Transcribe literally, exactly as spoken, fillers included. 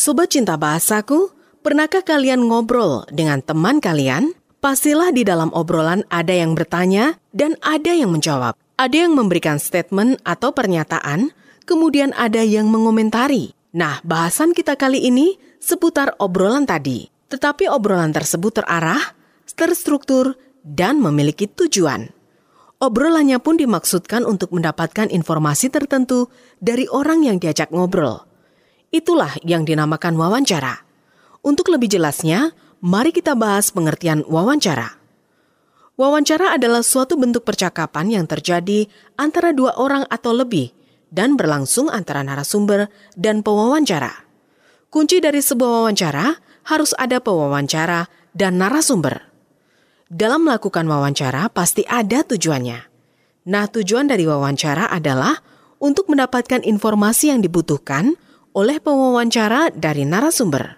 Sobat Cinta Bahasaku, pernahkah kalian ngobrol dengan teman kalian? Pastilah di dalam obrolan ada yang bertanya dan ada yang menjawab. Ada yang memberikan statement atau pernyataan, kemudian ada yang mengomentari. Nah, bahasan kita kali ini seputar obrolan tadi. Tetapi obrolan tersebut terarah, terstruktur, dan memiliki tujuan. Obrolannya pun dimaksudkan untuk mendapatkan informasi tertentu dari orang yang diajak ngobrol. Itulah yang dinamakan wawancara. Untuk lebih jelasnya, mari kita bahas pengertian wawancara. Wawancara adalah suatu bentuk percakapan yang terjadi antara dua orang atau lebih dan berlangsung antara narasumber dan pewawancara. Kunci dari sebuah wawancara harus ada pewawancara dan narasumber. Dalam melakukan wawancara pasti ada tujuannya. Nah, tujuan dari wawancara adalah untuk mendapatkan informasi yang dibutuhkan oleh pewawancara dari narasumber.